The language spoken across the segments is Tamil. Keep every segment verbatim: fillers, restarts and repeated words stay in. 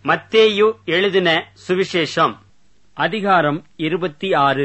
மத்தேயு எழுதின சுவிசேஷம் அதிகாரம் இருபத்தி ஆறு.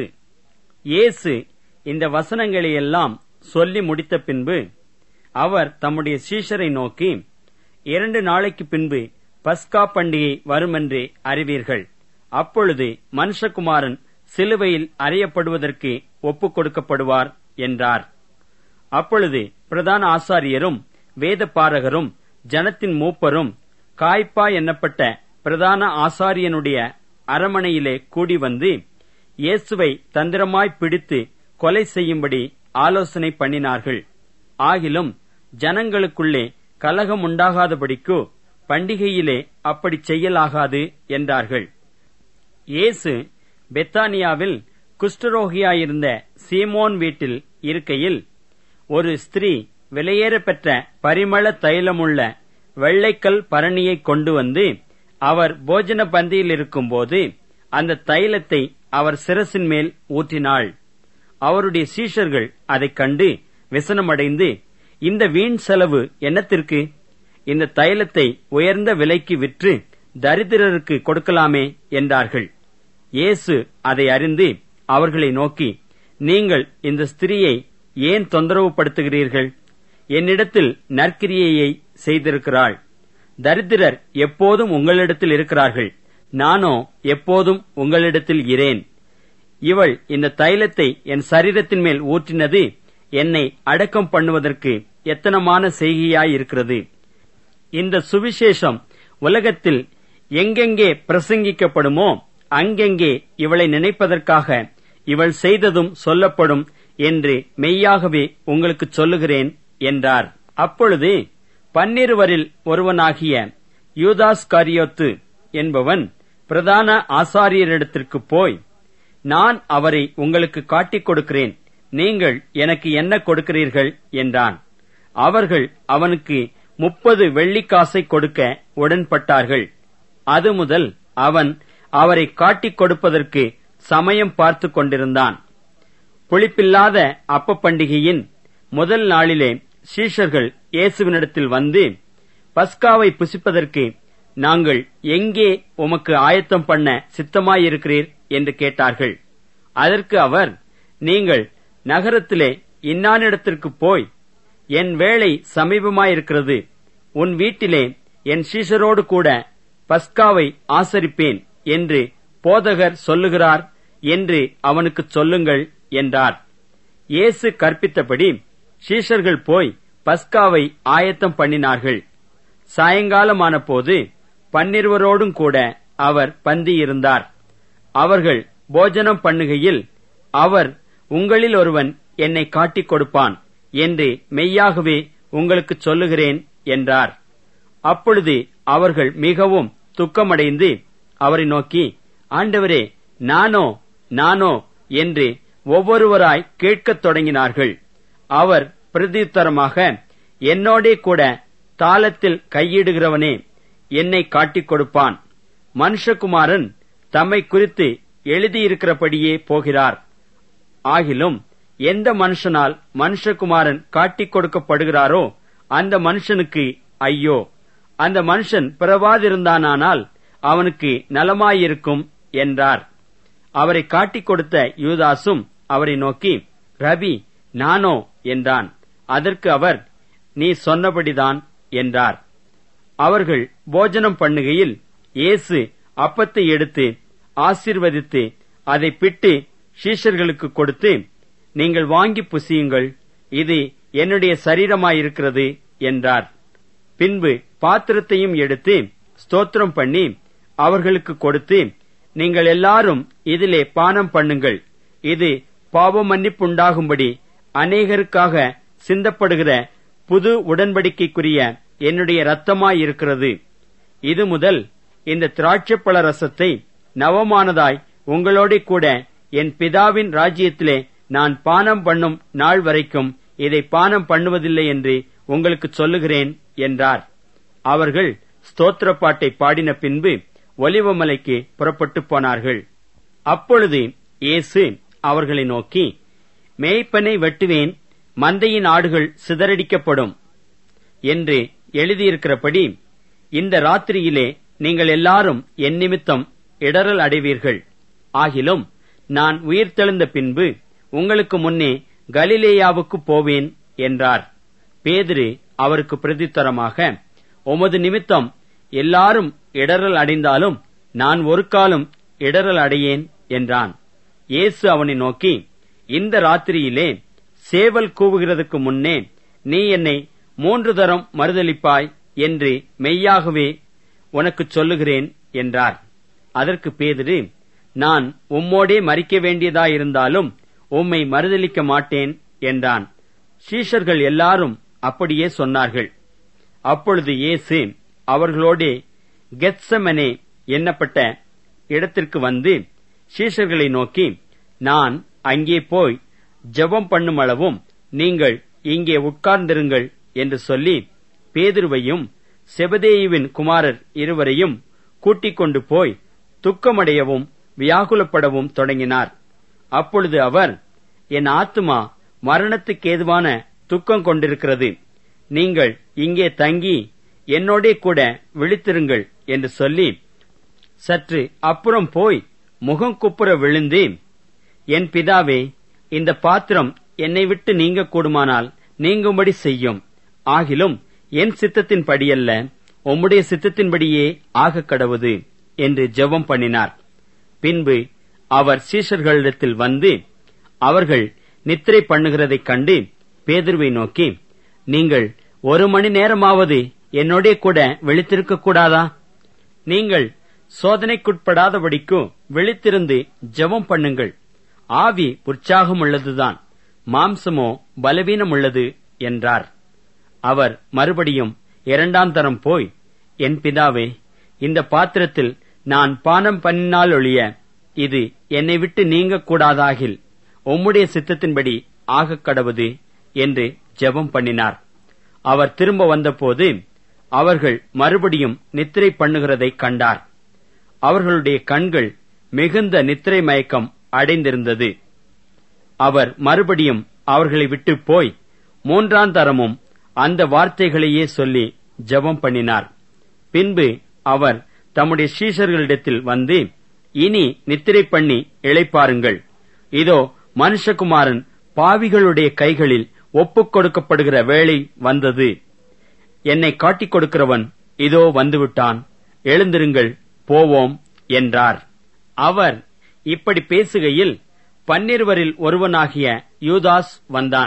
இயேசு இந்த வசனங்களையெல்லாம் சொல்லி முடித்த பின்பு அவர் தம்முடைய சீஷரை நோக்கி, இரண்டு நாளைக்கு பின்பு பஸ்கா பண்டிகை வருமென்று அறிவீர்கள். அப்பொழுது மனுஷகுமாரன் சிலுவையில் அறையப்படுவதற்கு ஒப்புக் கொடுக்கப்படுவார் என்றார். அப்பொழுது பிரதான ஆசாரியரும் வேதபாரகரும் ஜனத்தின் மூப்பரும் காய்பா என்னப்பட்ட பிரதான ஆசாரியனுடைய அரமனையிலே கூடி வந்து இயேசுவை தந்திரமாய் பிடித்து கொலை செய்யும்படி ஆலோசனை பண்ணினார்கள். ஆகிலும் ஜனங்களுக்குள்ளே கலகம் உண்டாகாதபடிக்கு பண்டிகையிலே அப்படி செய்யலாகாது என்றார்கள். இயேசு பெத்தானியாவில் குஷ்டரோகியாயிருந்த சீமோன் வீட்டில் இருக்கையில் ஒரு ஸ்திரீ விலையேற பெற்ற பரிமள தைலமுள்ள வெள்ளைக்கல் பரணியை கொண்டு வந்து அவர் போஜன பந்தியில் இருக்கும்போது அந்த தைலத்தை அவர் சிரசின் மேல் ஊற்றினாள். அவருடைய சீஷர்கள் அதைக் கண்டு விசனமடைந்து, இந்த வீண் செலவு என்னத்திற்கு? இந்த தைலத்தை உயர்ந்த விலைக்கு விற்று தரித்திரருக்கு கொடுக்கலாமே என்றார்கள். இயேசு அதை அறிந்து அவர்களை நோக்கி, நீங்கள் இந்த ஸ்திரியை ஏன் தொந்தரவு படுத்துகிறீர்கள்? என்னிடத்தில் நற்கிரியையை செய்திருக்கிறாள். தரித்திரர் எப்போதும் உங்களிடத்தில் இருக்கிறார்கள், நானோ எப்போதும் உங்களிடத்தில் இரேன். இவள் இந்த தைலத்தை என் சரீரத்தின் மேல் ஊற்றினது என்னை அடக்கம் பண்ணுவதற்கு எத்தனமான செய்கையாயிருக்கிறது. இந்த சுவிசேஷம் உலகத்தில் எங்கெங்கே பிரசங்கிக்கப்படுமோ அங்கெங்கே இவளை நினைப்பதற்காக இவள் செய்ததும் சொல்லப்படும் என்று மெய்யாகவே உங்களுக்கு சொல்லுகிறேன் என்றார். அப்பொழுது பன்னிருவரில் ஒருவனாகிய யூதாஸ்காரியோத்து என்பவன் பிரதான ஆசாரியரிடத்திற்கு போய், நான் அவரை உங்களுக்கு காட்டிக் கொடுக்கிறேன், நீங்கள் எனக்கு என்ன கொடுக்கிறீர்கள் என்றான். அவர்கள் அவனுக்கு முப்பது வெள்ளிக்காசை கொடுக்க உடன்பட்டார்கள். அது முதல் அவன் அவரை காட்டிக் கொடுப்பதற்கு சமயம் பார்த்து கொண்டிருந்தான். புளிப்பில்லாத அப்ப பண்டிகையின் முதல் நாளிலே சீஷர்கள் இயேசுவினிடத்தில் வந்து, பஸ்காவை புசிப்பதற்கு நாங்கள் எங்கே உமக்கு ஆயத்தம் பண்ண சித்தமாயிருக்கிறீர் என்று கேட்டார்கள். அதற்கு அவர், நீங்கள் நகரத்திலே இன்னானிடத்திற்கு போய், என் வேளை சமீபமாயிருக்கிறது, உன் வீட்டிலே என் சீஷரோடு கூட பஸ்காவை ஆசரிப்பேன் என்று போதகர் சொல்லுகிறார் என்று அவனுக்கு சொல்லுங்கள் என்றார். இயேசு கற்பித்தபடி சீஷர்கள் போய் பஸ்காவை ஆயத்தம் பண்ணினார்கள். சாயங்காலமான போது பன்னிருவரோடும் கூட அவர் பந்தியிருந்தார். அவர்கள் போஜனம் பண்ணுகையில் அவர், உங்களில் ஒருவன் என்னை காட்டிக் கொடுப்பான் என்று மெய்யாகவே உங்களுக்கு சொல்லுகிறேன் என்றார். அப்பொழுது அவர்கள் மிகவும் துக்கமடைந்து அவரை நோக்கி, ஆண்டவரே, நானோ நானோ என்று ஒவ்வொருவராய் கேட்கத் தொடங்கினார்கள். அவர் பிரதியுத்தரமாக, என்னோடே கூட தாளத்தில் கையிடுகிறவனே என்னை காட்டிக் கொடுப்பான். மனுஷகுமாரன் தம்மை குறித்து எழுதியிருக்கிறபடியே போகிறார். ஆகிலும் எந்த மனுஷனால் மனுஷகுமாரன் காட்டிக் கொடுக்கப்படுகிறாரோ அந்த மனுஷனுக்கு ஐயோ! அந்த மனுஷன் பிறவாதிருந்தானால் அவனுக்கு நலமாயிருக்கும் என்றார். அவரை காட்டிக் கொடுத்த யூதாசும் அவரை நோக்கி, ரபி, நானோ என்றான். அதற்கு அவர், நீ சொன்னபடிதான் என்றார். அவர்கள் போஜனம் பண்ணுகையில் இயேசு அப்பத்தை எடுத்து ஆசீர்வதித்து அதை பிட்டு சீஷர்களுக்கு கொடுத்து, நீங்கள் வாங்கி புசியுங்கள், இது என்னுடைய சரீரமாயிருக்கிறது என்றார். பின்பு பாத்திரத்தையும் எடுத்து ஸ்தோத்திரம் பண்ணி அவர்களுக்கு கொடுத்து, நீங்கள் எல்லாரும் இதிலே பானம் பண்ணுங்கள், இது பாவ மன்னிப்புண்டாகும்படி அநேகருக்காக சிந்தப்படுகிற புது உடன்படிக்கைக்குரிய என்னுடைய இரத்தமாயிருக்கிறது. இது முதல் இந்த திராட்சைப்பழ ரசத்தை நவமானதாய் உங்களோட கூட என் பிதாவின் ராஜ்யத்திலே நான் பானம் பண்ணும் நாள் வரைக்கும் இதை பானம் பண்ணுவதில்லை என்று உங்களுக்கு சொல்லுகிறேன் என்றார். அவர்கள் ஸ்தோத்திர பாட்டை பாடின பின்பு ஒலிவமலைக்கு புறப்பட்டு போனார்கள். அப்பொழுது இயேசு அவர்களை நோக்கி, மேய்ப்பனை வெட்டுவேன், மந்தையின் ஆடுகள் சிதறடிக்கப்படும் என்று எழுதியிருக்கிறபடி இந்த ராத்திரியிலே நீங்கள் எல்லாரும் என் நிமித்தம் இடறல் அடைவீர்கள். ஆகிலும் நான் உயிர்த்தெழுந்த பின்பு உங்களுக்கு முன்னே கலிலேயாவுக்கு போவேன் என்றார். பேதுரு அவருக்கு பிரதித்தரமாக, உமது நிமித்தம் எல்லாரும் இடறல் அடைந்தாலும் நான் ஒரு காலம் இடறல் அடையேன் என்றான். இயேசு அவனை நோக்கி, இந்த ராத்திரியிலே சேவல் கூவுகிறதுக்கு முன்னே நீ என்னை மூன்று தரம் மறுதலிப்பாய் என்று மெய்யாகவே உனக்குச் சொல்லுகிறேன் என்றார். அதற்கு பேதுரு, நான் உம்மோடே மரிக்க வேண்டியதாயிருந்தாலும் உம்மை மறுதலிக்க மாட்டேன் என்றான். சீஷர்கள் எல்லாரும் அப்படியே சொன்னார்கள். அப்பொழுது இயேசு அவர்களோடே கெத்செமனே என்னப்பட்ட இடத்திற்கு வந்து சீஷர்களை நோக்கி, நான் அங்கே போய் ஜெபம் பண்ணும் அளவும் நீங்கள் இங்கே உட்கார்ந்திருங்கள் என்று சொல்லி பேதுருவையும் செபதேயுவின் குமாரர் இருவரையும் கூட்டிக் கொண்டு போய் துக்கமடையவும் வியாகுலப்படவும் தொடங்கினார். அப்பொழுது அவர், என் ஆத்துமா மரணத்துக்கேதுவான துக்கம் கொண்டிருக்கிறது, நீங்கள் இங்கே தங்கி என்னோடே கூட விழித்திருங்கள் என்று சொல்லி சற்று அப்புறம் போய் முகம் குப்புற விழுந்து, என் பிதாவே, இந்த பாத்திரம் என்னை விட்டு நீங்க கூடுமானால் நீங்கும்படி செய்யும். ஆகிலும் என் சித்தத்தின்படியல்ல, உம்முடைய சித்தத்தின்படியே ஆக கடவுது என்று ஜெபம் பண்ணினார். பின்பு அவர் சீஷர்களிடத்தில் வந்து அவர்கள் நித்திரை பண்ணுகிறதைக் கண்டு பேதுருவை நோக்கி, நீங்கள் ஒரு மணி நேரமாவது என்னோடே கூட விழித்திருக்க கூடாதா? நீங்கள் சோதனைக்குட்படாதபடிக்கு விழித்திருந்து ஜெபம் பண்ணுங்கள். ஆவி உற்சாகம் உள்ளதுதான், மாம்சமோ பலவீனம் உள்ளது என்றார். அவர் மறுபடியும் இரண்டாம் தரம் போய், என் பிதாவே, இந்த பாத்திரத்தில் நான் பானம் பண்ணினால் ஒழிய இது என்னை விட்டு நீங்க கூடாதாகில் உம்முடைய சித்தத்தின்படி ஆக கடவுது என்று ஜெபம் பண்ணினார். அவர் திரும்ப வந்தபோது அவர்கள் மறுபடியும் நித்திரை பண்ணுகிறதை கண்டார். அவர்களுடைய கண்கள் மிகுந்த நித்திரை மயக்கம் அடைந்திருந்தது. அவர் மறுபடியும் அவர்களை விட்டு போய் மூன்றாம் தரமும் அந்த வார்த்தைகளையே சொல்லி ஜெபம் பண்ணினார். பின்பு அவர் தம்முடைய சீஷர்களிடத்தில் வந்து, இனி நித்திரை பண்ணி இளைப்பாருங்கள். இதோ மனுஷகுமாரன் பாவிகளுடைய கைகளில் ஒப்புக் கொடுக்கப்படுகிற வேளை வந்தது. என்னை காட்டிக் கொடுக்கிறவன் இதோ வந்துவிட்டான். எழுந்திருங்கள், போவோம் என்றார். அவர் இப்படி பேசுகையில் பன்னிருவரில் ஒருவனாகிய யூதாஸ் வந்தான்.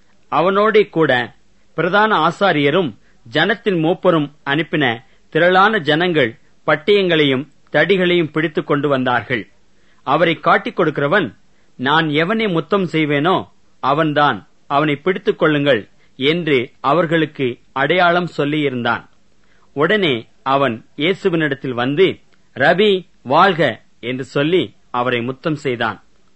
அவனோடே கூட பிரதான ஆசாரியரும் ஜனத்தின் மூப்பரும் அனுப்பின திரளான ஜனங்கள் பட்டயங்களையும் தடிகளையும் பிடித்துக் கொண்டு வந்தார்கள். அவரை காட்டிக் கொடுக்கிறவன், நான் எவனை முத்தம் செய்வேனோ அவன்தான், அவனை பிடித்துக் கொள்ளுங்கள் என்று அவர்களுக்கு அடையாளம் சொல்லியிருந்தான். உடனே அவன் இயேசுவினிடத்தில் வந்து, ரபி, வாழ்க என்று சொல்லி அவரை முத்தம் செய்தான்.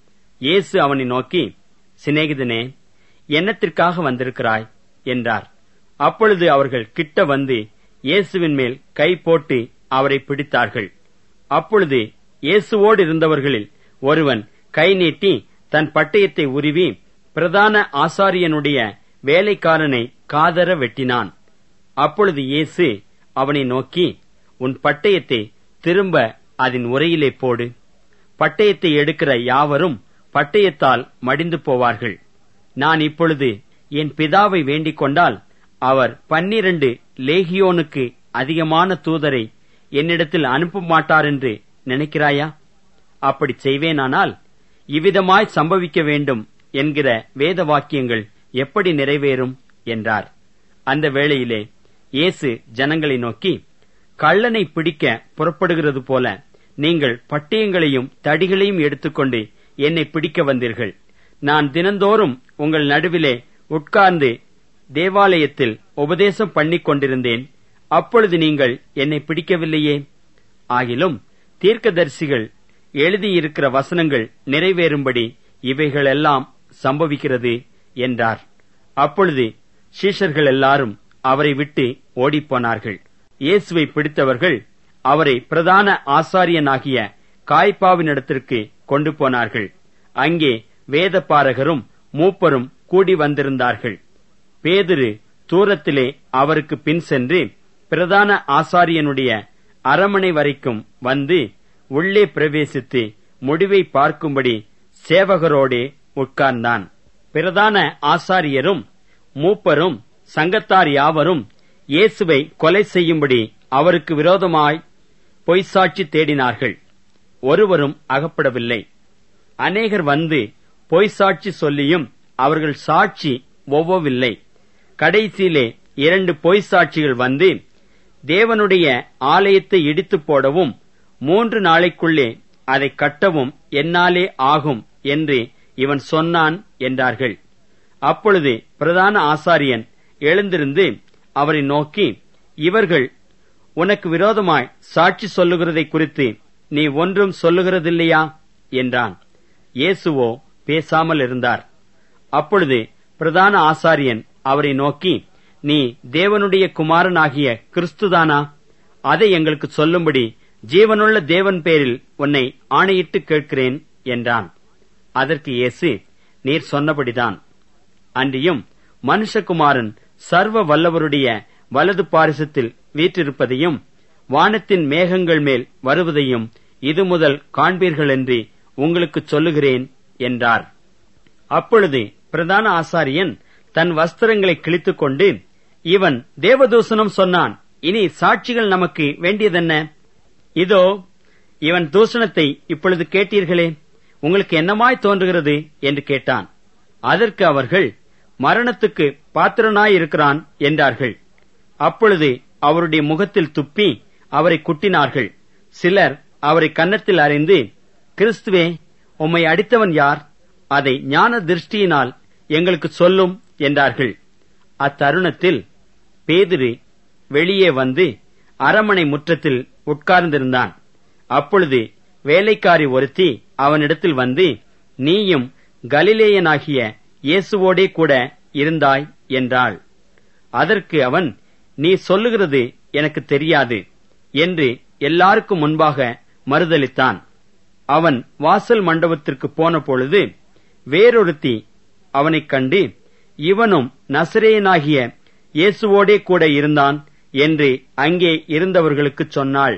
இயேசு அவனை நோக்கி, சிநேகிதனே, என்னத்திற்காக வந்திருக்கிறாய் என்றார். அப்பொழுது அவர்கள் கிட்ட வந்து இயேசுவின் மேல் கை போட்டு அவரை பிடித்தார்கள். அப்பொழுது இயேசுவோடு இருந்தவர்களில் ஒருவன் கை நீட்டி தன் பட்டயத்தை உருவி பிரதான ஆசாரியனுடைய வேலைக்காரனை காதர வெட்டினான். அப்பொழுது இயேசு அவனை நோக்கி, உன் பட்டயத்தை திரும்ப அதன் உரையிலே போடு. பட்டயத்தை எடுக்கிற யாவரும் பட்டயத்தால் மடிந்து போவார்கள். நான் இப்பொழுது என் பிதாவை வேண்டிக் கொண்டால் அவர் பன்னிரண்டு லேகியோனுக்கு அதிகமான தூதரை என்னிடத்தில் அனுப்ப மாட்டார் என்று நினைக்கிறாயா? அப்படி செய்வேனானால் இவ்விதமாய் சம்பவிக்க வேண்டும் என்கிற வேத வாக்கியங்கள் எப்படி நிறைவேறும் என்றார். அந்த வேளையிலே இயேசு ஜனங்களை நோக்கி, கள்ளனை பிடிக்க புறப்படுகிறது போல நீங்கள் பட்டயங்களையும் தடிகளையும் எடுத்துக்கொண்டு என்னை பிடிக்க வந்தீர்கள். நான் தினந்தோறும் உங்கள் நடுவிலே உட்கார்ந்து தேவாலயத்தில் உபதேசம் பண்ணிக் கொண்டிருந்தேன். அப்பொழுது நீங்கள் என்னை பிடிக்கவில்லையே. ஆகிலும் தீர்க்கதரிசிகள் எழுதியிருக்கிற வசனங்கள் நிறைவேறும்படி இவைகளெல்லாம் சம்பவிக்கிறது என்றார். அப்பொழுது சீஷர்கள் எல்லாரும் அவரை விட்டு ஓடிப்போனார்கள். இயேசுவை பிடித்தவர்கள் அவரை பிரதான ஆசாரியனாகிய காய்பாவினிடத்திற்கு கொண்டு போனார்கள். அங்கே வேதபாரகரும் மூப்பரும் கூடி வந்திருந்தார்கள். பேதுரு தூரத்திலே அவருக்கு பின் சென்று பிரதான ஆசாரியனுடைய அரமனை வரைக்கும் வந்து உள்ளே பிரவேசித்து முடிவை பார்க்கும்படி சேவகரோடே உட்கார்ந்தான். பிரதான ஆசாரியரும் மூப்பரும் சங்கத்தார் யாவரும் இயேசுவை கொலை செய்யும்படி அவருக்கு விரோதமாய் பொய்சாட்சி தேடினார்கள். ஒருவரும் அகப்படவில்லை. அநேகர் வந்து பொய்சாட்சி சொல்லியும் அவர்கள் சாட்சி ஒவ்வவில்லை. கடைசியிலே இரண்டு பொய்சாட்சிகள் வந்து தேவனுடைய ஆலயத்தை இடித்துப் போடவும் மூன்று நாளைக்குள்ளே அதை கட்டவும் என்னாலே ஆகும் என்று இவன் சொன்னான் என்றார்கள். அப்பொழுது பிரதான ஆசாரியன் எழுந்திருந்து அவரை நோக்கி, இவர்கள் உனக்கு விரோதமாய் சாட்சி சொல்லுகிறதை குறித்து நீ ஒன்றும் சொல்லுகிறதில்லையா என்றான். இயேசுவோ பேசாமல் இருந்தார். அப்பொழுது பிரதான ஆசாரியன் அவரை நோக்கி, நீ தேவனுடைய குமாரனாகிய கிறிஸ்துதானா? அதை எங்களுக்கு சொல்லும்படி ஜீவனுள்ள தேவன் பேரில் உன்னை ஆணையிட்டு கேட்கிறேன் என்றான். அதற்கு இயேசு, நீர் சொன்னபடிதான். அன்றியும் மனுஷகுமாரன் சர்வ வல்லவருடைய வலது பாரிசத்தில் வீற்றிருப்பதையும் வானத்தின் மேகங்கள் மேல் வருவதையும் இது முதல் காண்பீர்கள் என்று உங்களுக்கு சொல்லுகிறேன் என்றார். அப்பொழுது பிரதான ஆசாரியன் தன் வஸ்திரங்களை கிழித்துக் கொண்டு, இவன் தேவதூஷணம் சொன்னான், இனி சாட்சிகள் நமக்கு வேண்டியதென்ன? இதோ இவன் தூஷணத்தை இப்பொழுது கேட்டீர்களே, உங்களுக்கு என்னமாய் தோன்றுகிறது என்று கேட்டான். அதற்கு அவர்கள், மரணத்துக்கு பாத்திரனாயிருக்கிறான் என்றார்கள். அப்பொழுது அவருடைய முகத்தில் துப்பி அவரை குட்டினார்கள். சிலர் அவரை கன்னத்தில் அறைந்து, கிறிஸ்துவே, உம்மை அடித்தவன் யார்? அதை ஞான திருஷ்டியினால் எங்களுக்கு சொல்லும் என்றார்கள். அத்தருணத்தில் பேதுரு வெளியே வந்து அரமனை முற்றத்தில் உட்கார்ந்திருந்தான். அப்பொழுது வேலைக்காரி ஒருத்தி அவனிடத்தில் வந்து, நீயும் கலிலேயனாகிய இயேசுவோடே கூட இருந்தாய் என்றாள். அதற்கு அவன், நீ சொல்லுகிறது எனக்கு தெரியாது என்று எல்லாருக்கும் முன்பாக மறுதலித்தான். அவன் வாசல் மண்டபத்திற்கு போன பொழுது வேறொருத்தி அவனைக் கண்டு, இவனும் நசரேயனாகிய இயேசுவோடே கூட இருந்தான் என்று அங்கே இருந்தவர்களுக்குச் சொன்னாள்.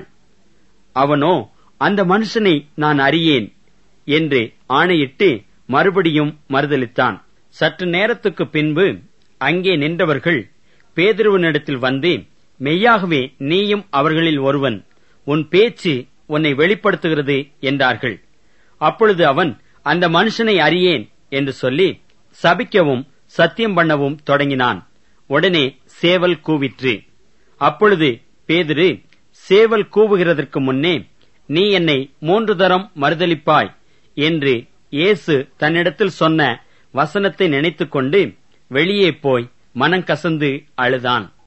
அவனோ, அந்த மனுஷனை நான் அறியேன் என்று ஆணையிட்டு மறுபடியும் மறுதலித்தான். சற்று நேரத்துக்கு பின்பு அங்கே நின்றவர்கள் பேதுருவினிடத்தில் வந்து, மெய்யாகவே நீயும் அவர்களில் ஒருவன், உன் பேச்சு உன்னை வெளிப்படுத்துகிறது என்றார்கள். அப்பொழுது அவன், அந்த மனுஷனை அறியேன் என்று சொல்லி சபிக்கவும் சத்தியம் பண்ணவும் தொடங்கினான். உடனே சேவல் கூவிற்று. அப்பொழுது பேதுரு, சேவல் கூவுகிறதற்கு முன்னே நீ என்னை மூன்று தரம் மறுதலிப்பாய் என்று இயேசு தன்னிடத்தில் சொன்ன வசனத்தை நினைத்துக் கொண்டு வெளியே போய் மனங்கசந்து அழுதான்.